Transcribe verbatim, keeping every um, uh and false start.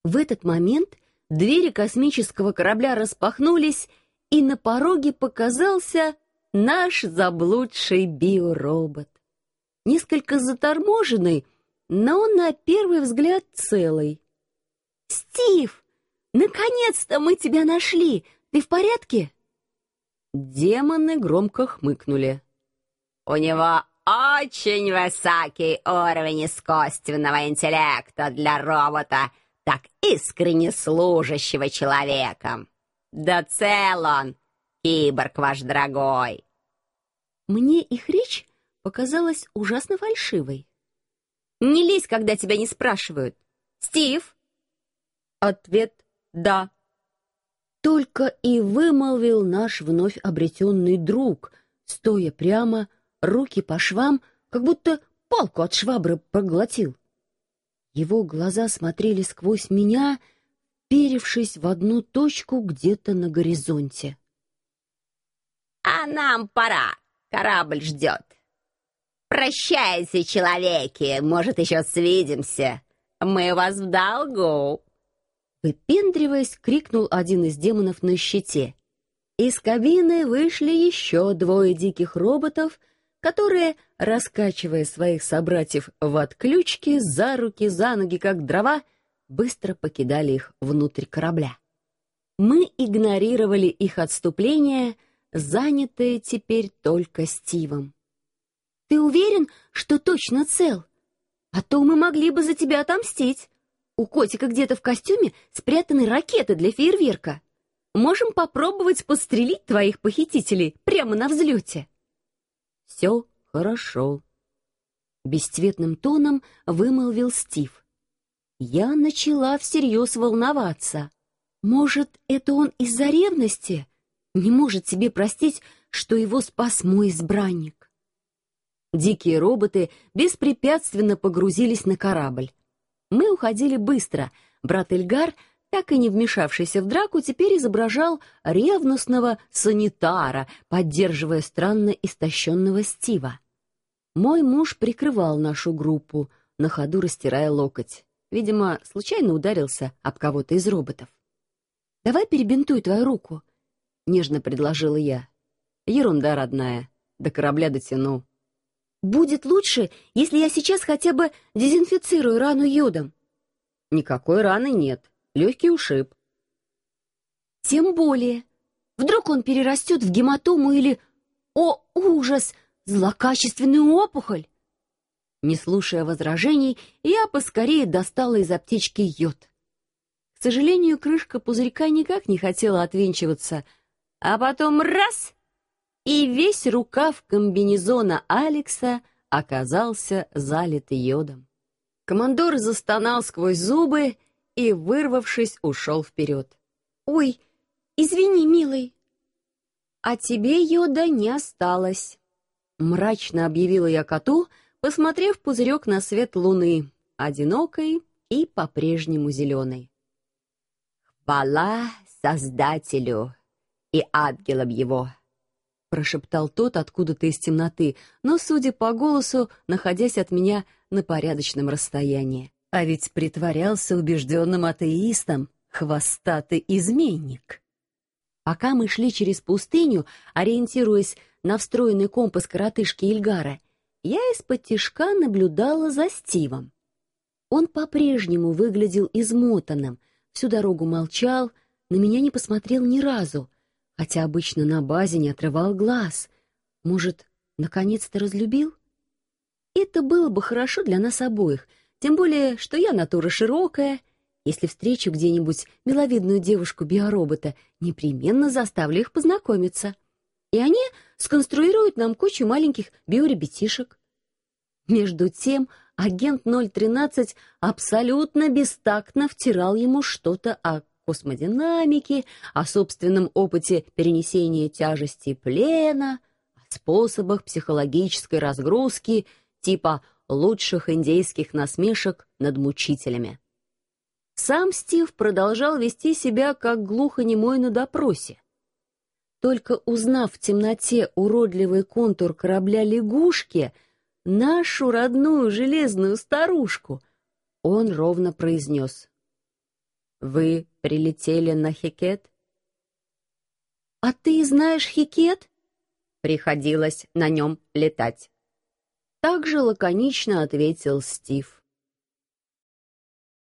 В этот момент двери космического корабля распахнулись, и на пороге показался наш заблудший биоробот. Несколько заторможенный, но на первый взгляд целый. «Стив, наконец-то мы тебя нашли! Ты в порядке?» Демоны громко хмыкнули. «У него очень высокий уровень искусственного интеллекта для робота, так искренне служащего человеком. Да цел он, киборг ваш дорогой!» Мне их речь показалась ужасно фальшивой. «Не лезь, когда тебя не спрашивают. Стив?» Ответ «да». Только и вымолвил наш вновь обретенный друг, стоя прямо, руки по швам, как будто палку от швабры проглотил. Его глаза смотрели сквозь меня, вперевшись в одну точку где-то на горизонте. «А нам пора, корабль ждет. Прощайте, человеки, может, еще свидимся. Мы у вас в долгу!» Выпендриваясь, крикнул один из демонов на щите. Из кабины вышли еще двое диких роботов, которые, раскачивая своих собратьев в отключке, за руки, за ноги, как дрова, быстро покидали их внутрь корабля. Мы игнорировали их отступление, занятые теперь только Стивом. «Ты уверен, что точно цел? А то мы могли бы за тебя отомстить. У котика где-то в костюме спрятаны ракеты для фейерверка. Можем попробовать подстрелить твоих похитителей прямо на взлете». «Все хорошо», — бесцветным тоном вымолвил Стив. Я начала всерьез волноваться. Может, это он из-за ревности? Не может себе простить, что его спас мой избранник. Дикие роботы беспрепятственно погрузились на корабль. Мы уходили быстро. Брат Эльгар, так и не вмешавшийся в драку, теперь изображал ревностного санитара, поддерживая странно истощенного Стива. Мой муж прикрывал нашу группу, на ходу растирая локоть. Видимо, случайно ударился об кого-то из роботов. «Давай перебинтуй твою руку», — нежно предложила я. «Ерунда, родная, до корабля дотяну». «Будет лучше, если я сейчас хотя бы дезинфицирую рану йодом». «Никакой раны нет. Легкий ушиб». «Тем более. Вдруг он перерастет в гематому или, о, ужас, злокачественную опухоль?» Не слушая возражений, я поскорее достала из аптечки йод. К сожалению, крышка пузырька никак не хотела отвинчиваться, а потом раз — и весь рукав комбинезона Алекса оказался залит йодом. Командор застонал сквозь зубы и, вырвавшись, ушел вперед. «Ой, извини, милый». «А тебе йода не осталось», — мрачно объявила я коту, посмотрев пузырек на свет луны, одинокой и по-прежнему зеленой. «Хвала Создателю и ангелам его!» — прошептал тот откуда-то из темноты, но, судя по голосу, находясь от меня на порядочном расстоянии. А ведь притворялся убежденным атеистом, хвостатый изменник. Пока мы шли через пустыню, ориентируясь на встроенный компас коротышки Ильгара, я из-под тишка наблюдала за Стивом. Он по-прежнему выглядел измотанным, всю дорогу молчал, на меня не посмотрел ни разу, хотя обычно на базе не отрывал глаз. Может, наконец-то разлюбил? Это было бы хорошо для нас обоих, тем более, что я натура широкая. Если встречу где-нибудь миловидную девушку-биоробота, непременно заставлю их познакомиться. И они сконструируют нам кучу маленьких биоребятишек. Между тем, агент ноль тринадцать абсолютно бестактно втирал ему что-то о космодинамике, о собственном опыте перенесения тяжести плена, о способах психологической разгрузки, типа лучших индейских насмешек над мучителями. Сам Стив продолжал вести себя как глухонемой на допросе. Только узнав в темноте уродливый контур корабля лягушки, нашу родную железную старушку, он ровно произнес: Вы прилетели на Хикет? А ты знаешь Хикет? Приходилось на нем летать. Так же лаконично ответил Стив.